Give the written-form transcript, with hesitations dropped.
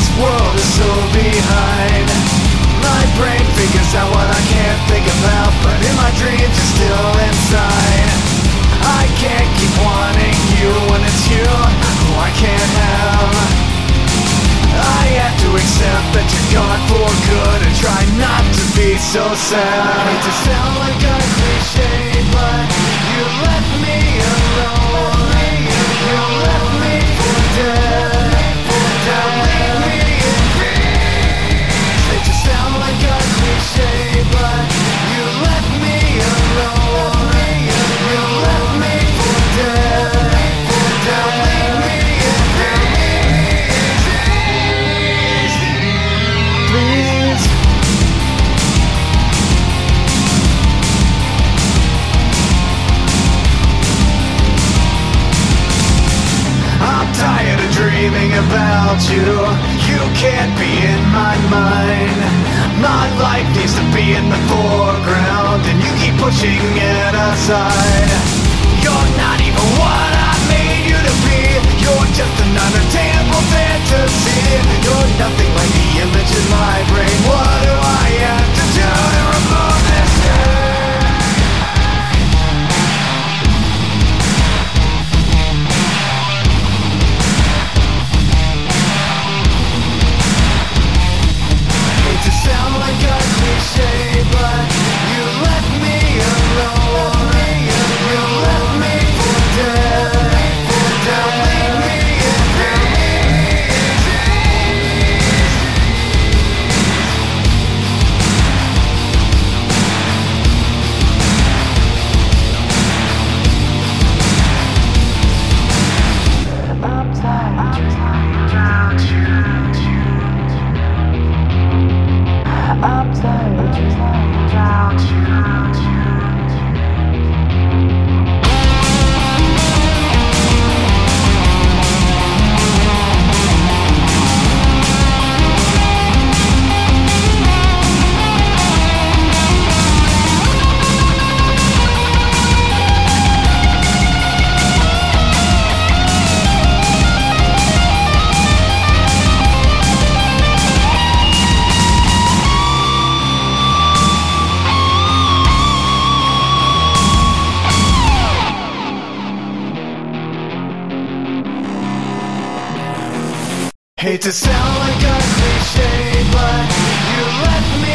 world is so behind. My brain figures out what I can't think about, but in my dreams you're still inside. I can't keep wanting you when it's you who I can't have. I have to accept that you're gone for good and try not to be so sad. I hate to sound like a cliche, but you left me alone. You left me for dead. Don't leave me in peace. Hate to sound like a cliche, but you left me alone. You left me for dead. Don't leave me in peace. Please. I'm tired of dreaming about you. You can't be in my mind. My life needs to be in the foreground, and you keep pushing it aside. You're not even what I made you to be. You're just an unattainable fantasy. You're nothing like the image in my brain. What do I have to do to remove this shit? To sound like a cliche, but you left me alone. You left me for dead. Don't leave me in peace. I'm tired without you. I'm tired without you. Hate to sound like a cliche, but you left me